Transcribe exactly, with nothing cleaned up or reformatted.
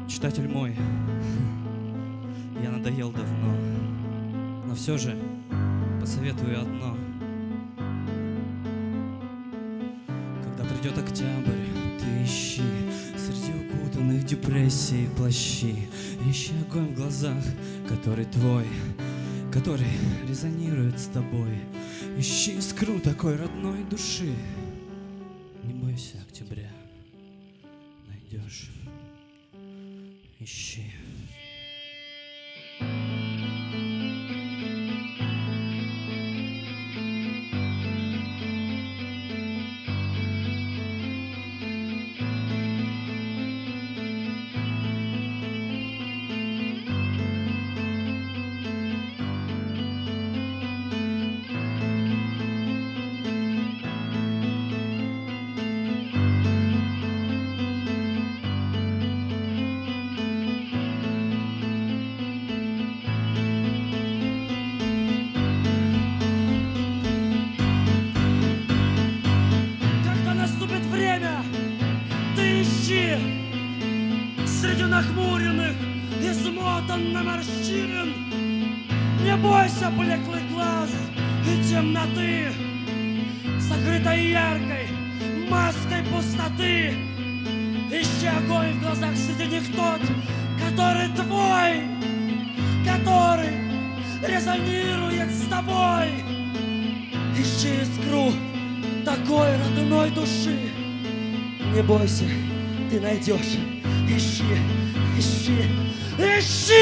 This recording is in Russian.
Читатель мой, я надоел давно, но все же посоветую одно. Когда придет октябрь, ты ищи среди укутанных депрессий плащи. Ищи огонь в глазах, который твой, который резонирует с тобой. Ищи искру такой родной души. Не бойся октября, найдешь. Ищи. Среди нахмуренных, измотанных морщин, не бойся блеклых глаз и темноты, закрытой яркой маской пустоты. Ищи огонь в глазах среди них тот, который твой, который резонирует с тобой. Ищи искру такой родной души. Не бойся, ты найдешь. Ищи, ищи, ищи!